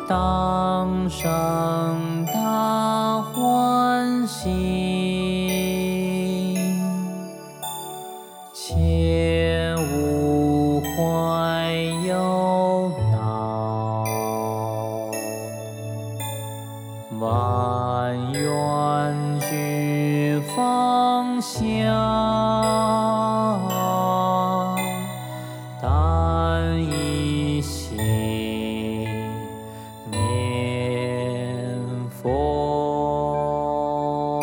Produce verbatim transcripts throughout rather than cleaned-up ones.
当生大欢喜，切勿怀忧恼，万愿俱放下，但以心念佛。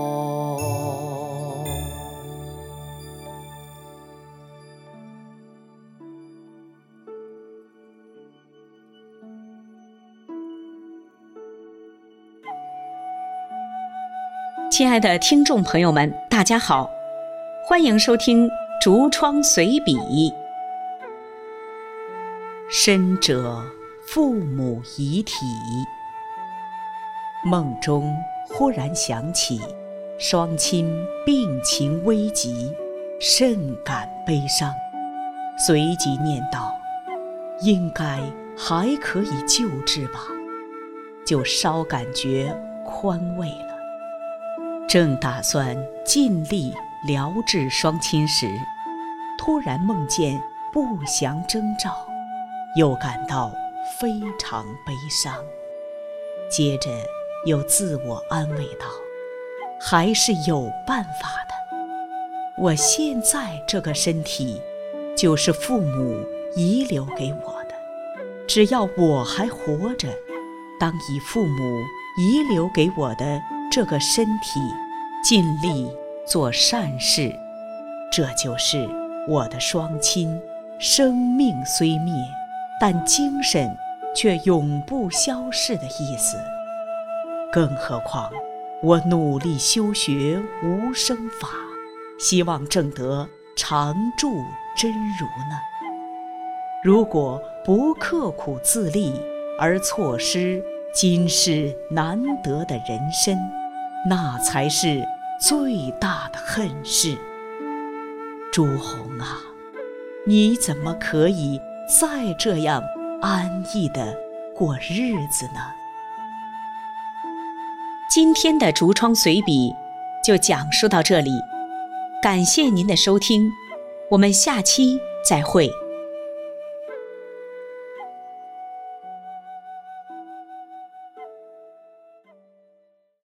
亲爱的听众朋友们，大家好，欢迎收听竹窗随笔。深者父母遗体。梦中忽然想起双亲病情危急，甚感悲伤，随即念道：应该还可以救治吧，就稍感觉宽慰了。正打算尽力疗治双亲时，突然梦见不祥征兆，又感到非常悲伤。接着又自我安慰道，还是有办法的。我现在这个身体就是父母遗留给我的，只要我还活着，当以父母遗留给我的这个身体尽力做善事，这就是我的双亲生命虽灭，但精神却永不消逝的意思。更何况我努力修学无生法，希望证得常住真如呢。如果不刻苦自立而错失今世难得的人身，那才是最大的恨事。朱红啊，你怎么可以再这样安逸地过日子呢？今天的竹窗随笔就讲述到这里，感谢您的收听，我们下期再会。